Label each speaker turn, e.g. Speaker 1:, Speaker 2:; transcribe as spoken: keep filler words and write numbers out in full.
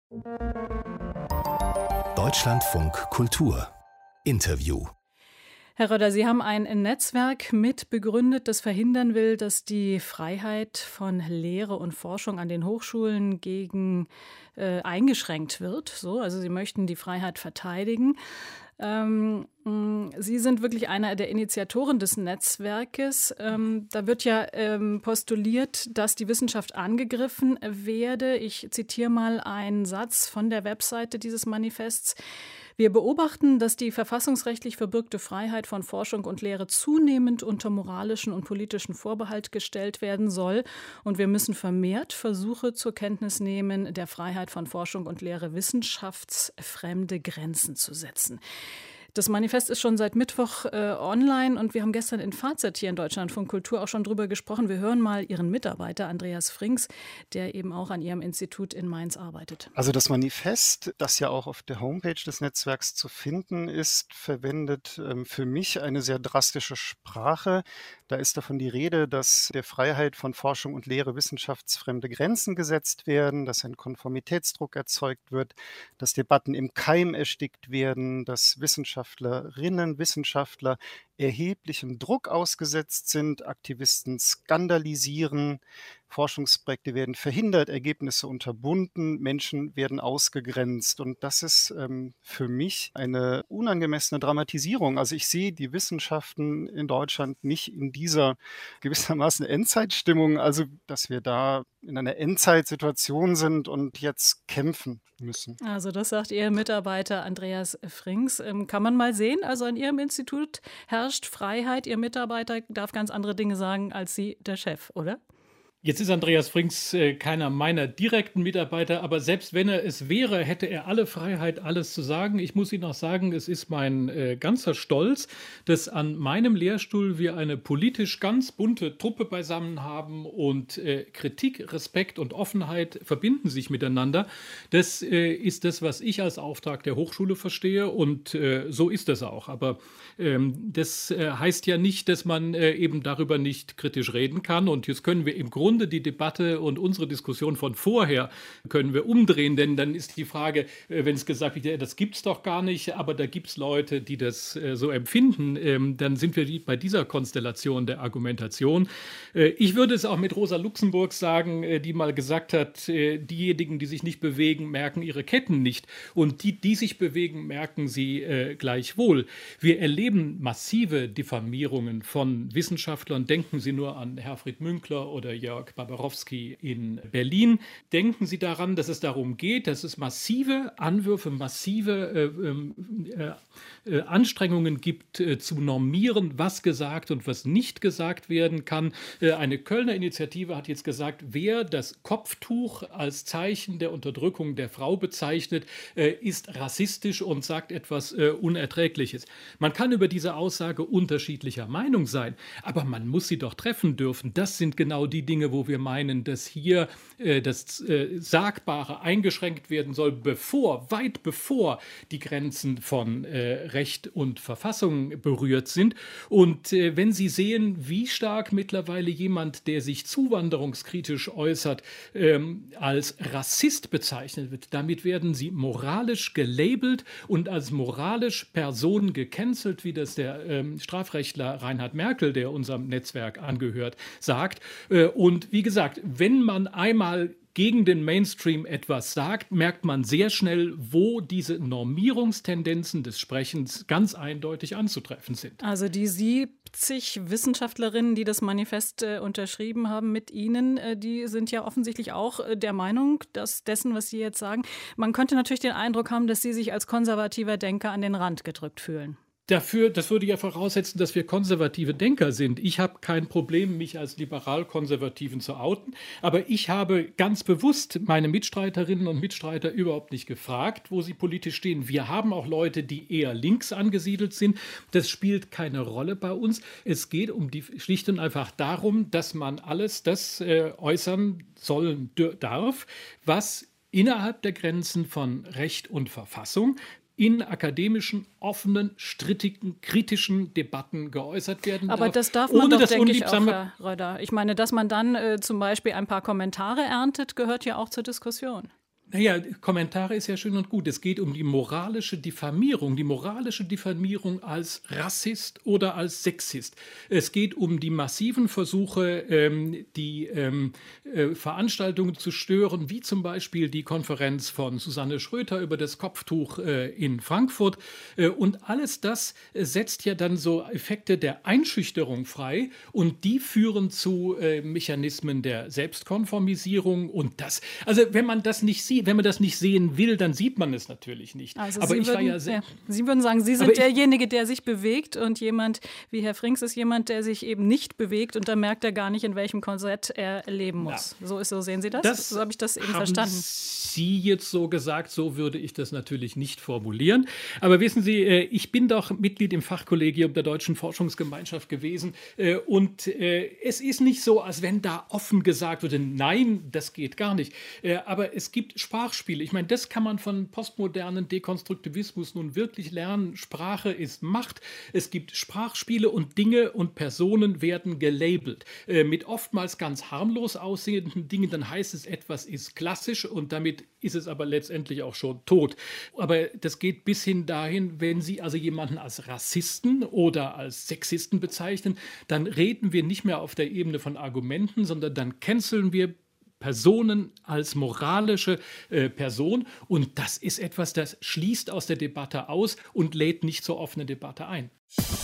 Speaker 1: Deutschlandfunk Kultur Interview.
Speaker 2: Herr Röder, Sie haben ein Netzwerk mitbegründet, das verhindern will, dass die Freiheit von Lehre und Forschung an den Hochschulen gegen äh, eingeschränkt wird. So, also Sie möchten die Freiheit verteidigen. Ähm, Sie sind wirklich einer der Initiatoren des Netzwerkes. Ähm, da wird ja ähm, postuliert, dass die Wissenschaft angegriffen werde. Ich zitiere mal einen Satz von der Webseite dieses Manifests. Wir beobachten, dass die verfassungsrechtlich verbürgte Freiheit von Forschung und Lehre zunehmend unter moralischen und politischen Vorbehalt gestellt werden soll. Und wir müssen vermehrt Versuche zur Kenntnis nehmen, der Freiheit von Forschung und Lehre wissenschaftsfremde Grenzen zu setzen. Das Manifest ist schon seit Mittwoch äh, online und wir haben gestern in Fazit hier in Deutschlandfunk Kultur auch schon drüber gesprochen. Wir hören mal Ihren Mitarbeiter Andreas Frings, der eben auch an Ihrem Institut in Mainz arbeitet.
Speaker 3: Also das Manifest, das ja auch auf der Homepage des Netzwerks zu finden ist, verwendet ähm, für mich eine sehr drastische Sprache. Da ist davon die Rede, dass der Freiheit von Forschung und Lehre wissenschaftsfremde Grenzen gesetzt werden, dass ein Konformitätsdruck erzeugt wird, dass Debatten im Keim erstickt werden, dass Wissenschaftlerinnen, Wissenschaftler erheblichem Druck ausgesetzt sind, Aktivisten skandalisieren, Forschungsprojekte werden verhindert, Ergebnisse unterbunden, Menschen werden ausgegrenzt. Und das ist ähm, für mich eine unangemessene Dramatisierung. Also ich sehe die Wissenschaften in Deutschland nicht in dieser gewissermaßen Endzeitstimmung, also dass wir da in einer Endzeitsituation sind und jetzt kämpfen müssen.
Speaker 2: Also das sagt Ihr Mitarbeiter Andreas Frings. Ähm, kann man mal sehen, also an Ihrem Institut herrscht Freiheit. Ihr Mitarbeiter darf ganz andere Dinge sagen als Sie, der Chef, oder?
Speaker 4: Jetzt ist Andreas Frings äh, keiner meiner direkten Mitarbeiter, aber selbst wenn er es wäre, hätte er alle Freiheit, alles zu sagen. Ich muss Ihnen auch sagen, es ist mein äh, ganzer Stolz, dass an meinem Lehrstuhl wir eine politisch ganz bunte Truppe beisammen haben und äh, Kritik, Respekt und Offenheit verbinden sich miteinander. Das äh, ist das, was ich als Auftrag der Hochschule verstehe und äh, so ist das auch. Aber ähm, das äh, heißt ja nicht, dass man äh, eben darüber nicht kritisch reden kann und jetzt können wir im Grunde die Debatte und unsere Diskussion von vorher können wir umdrehen, denn dann ist die Frage, wenn es gesagt wird, das gibt es doch gar nicht, aber da gibt es Leute, die das äh, so empfinden, ähm, dann sind wir die, bei dieser Konstellation der Argumentation. Äh, ich würde es auch mit Rosa Luxemburg sagen, äh, die mal gesagt hat, äh, diejenigen, die sich nicht bewegen, merken ihre Ketten nicht und die, die sich bewegen, merken sie äh, gleichwohl. Wir erleben massive Diffamierungen von Wissenschaftlern, denken Sie nur an Herfried Münkler oder Jörg Barbarowski in Berlin. Denken Sie daran, dass es darum geht, dass es massive Anwürfe, massive äh, äh, Anstrengungen gibt, äh, zu normieren, was gesagt und was nicht gesagt werden kann. Äh, eine Kölner Initiative hat jetzt gesagt, wer das Kopftuch als Zeichen der Unterdrückung der Frau bezeichnet, äh, ist rassistisch und sagt etwas äh, Unerträgliches. Man kann über diese Aussage unterschiedlicher Meinung sein, aber man muss sie doch treffen dürfen. Das sind genau die Dinge, wo wir meinen, dass hier äh, das äh, Sagbare eingeschränkt werden soll, bevor, weit bevor die Grenzen von äh, Recht und Verfassung berührt sind. Und äh, wenn Sie sehen, wie stark mittlerweile jemand, der sich zuwanderungskritisch äußert, ähm, als Rassist bezeichnet wird, damit werden sie moralisch gelabelt und als moralisch Person gecancelt, wie das der ähm, Strafrechtler Reinhard Merkel, der unserem Netzwerk angehört, sagt. Äh, und wie gesagt, wenn man einmal gegen den Mainstream etwas sagt, merkt man sehr schnell, wo diese Normierungstendenzen des Sprechens ganz eindeutig anzutreffen sind.
Speaker 2: Also die siebzig Wissenschaftlerinnen, die das Manifest äh, unterschrieben haben mit Ihnen, äh, die sind ja offensichtlich auch äh, der Meinung, dass dessen, was Sie jetzt sagen, man könnte natürlich den Eindruck haben, dass Sie sich als konservativer Denker an den Rand gedrückt fühlen.
Speaker 4: Dafür, das würde ja voraussetzen, dass wir konservative Denker sind. Ich habe kein Problem, mich als liberal-konservativen zu outen, aber ich habe ganz bewusst meine Mitstreiterinnen und Mitstreiter überhaupt nicht gefragt, wo sie politisch stehen. Wir haben auch Leute, die eher links angesiedelt sind. Das spielt keine Rolle bei uns. Es geht um die, schlicht und einfach darum, dass man alles das äh, äußern sollen darf, was innerhalb der Grenzen von Recht und Verfassung in akademischen, offenen, strittigen, kritischen Debatten geäußert werden darf.
Speaker 2: Aber das darf man
Speaker 4: ohne
Speaker 2: doch,
Speaker 4: das
Speaker 2: denke ich, auch,
Speaker 4: unliebsame
Speaker 2: Herr Röder. Ich meine, dass man dann äh, zum Beispiel ein paar Kommentare erntet, gehört ja auch zur Diskussion.
Speaker 4: Naja, Kommentare ist ja schön und gut. Es geht um die moralische Diffamierung, die moralische Diffamierung als Rassist oder als Sexist. Es geht um die massiven Versuche, ähm, die ähm, äh, Veranstaltungen zu stören, wie zum Beispiel die Konferenz von Susanne Schröter über das Kopftuch äh, in Frankfurt. Äh, und alles das äh, setzt ja dann so Effekte der Einschüchterung frei und die führen zu äh, Mechanismen der Selbstkonformisierung und das, also wenn man das nicht sieht, wenn man das nicht sehen will, dann sieht man es natürlich nicht.
Speaker 2: Also
Speaker 4: aber
Speaker 2: Sie,
Speaker 4: ich
Speaker 2: würden,
Speaker 4: war ja, sehr,
Speaker 2: ja Sie würden sagen, Sie sind
Speaker 4: ich,
Speaker 2: derjenige, der sich bewegt und jemand wie Herr Frings ist jemand, der sich eben nicht bewegt und da merkt er gar nicht, in welchem Korsett er leben muss. Ja. So, ist, so sehen Sie das?
Speaker 4: das
Speaker 2: so habe ich das eben
Speaker 4: haben
Speaker 2: verstanden.
Speaker 4: Sie jetzt so gesagt, so würde ich das natürlich nicht formulieren. Aber wissen Sie, ich bin doch Mitglied im Fachkollegium der Deutschen Forschungsgemeinschaft gewesen und es ist nicht so, als wenn da offen gesagt würde, nein, das geht gar nicht. Aber es gibt Sprachspiele. Ich meine, das kann man von postmodernen Dekonstruktivismus nun wirklich lernen. Sprache ist Macht. Es gibt Sprachspiele und Dinge und Personen werden gelabelt. Äh, mit oftmals ganz harmlos aussehenden Dingen. Dann heißt es, etwas ist klassisch und damit ist es aber letztendlich auch schon tot. Aber das geht bis hin dahin, wenn Sie also jemanden als Rassisten oder als Sexisten bezeichnen, dann reden wir nicht mehr auf der Ebene von Argumenten, sondern dann canceln wir Personen als moralische äh, Person. Und das ist etwas, das schließt aus der Debatte aus und lädt nicht zur offenen Debatte ein.